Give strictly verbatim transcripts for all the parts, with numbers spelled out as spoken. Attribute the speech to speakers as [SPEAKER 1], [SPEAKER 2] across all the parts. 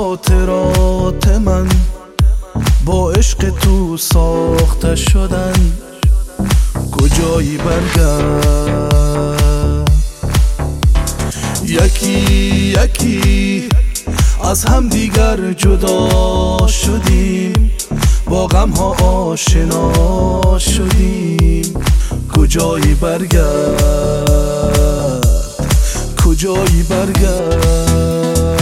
[SPEAKER 1] خاطرات من با عشق تو ساخته شدن، کجایی برگرد. یکی یکی از هم دیگر جدا شدیم، با غم ها آشنا شدیم، کجایی برگرد، کجایی برگرد.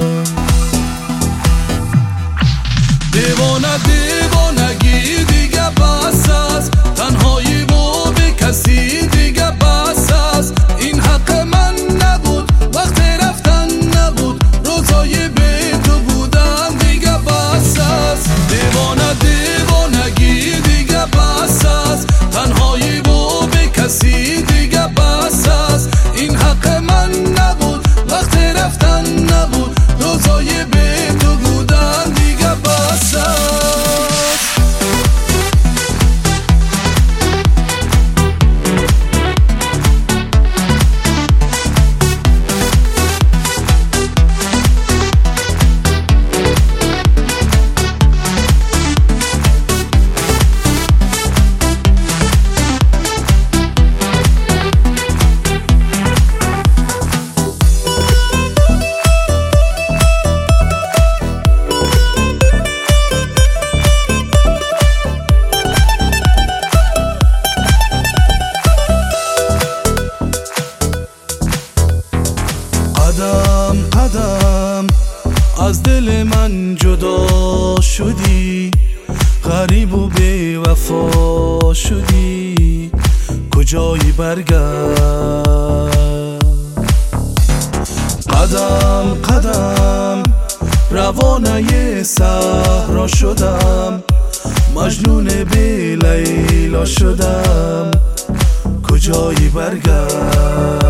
[SPEAKER 1] دیوانه دیوانگی دیگه بس است، تنهایی و به کسی دیگه بس است. این حق من نبود، وقت رفتن نبود، روزای بی تو بودن دیگه بس است. دیوانه دیوانگی دیگه بس است، تنهایی و به کسی دیگه بس است. این حق من نبود، وقت رفتن نبود، روزای بی تو بودن دیگه بس است. قدم قدم از دل من جدا شدی، غریب و بی وفا شدی، کجایی برگرد. قدم قدم روانه صحرا شدم، مجنون بی لیلا شدم، کجایی برگرد.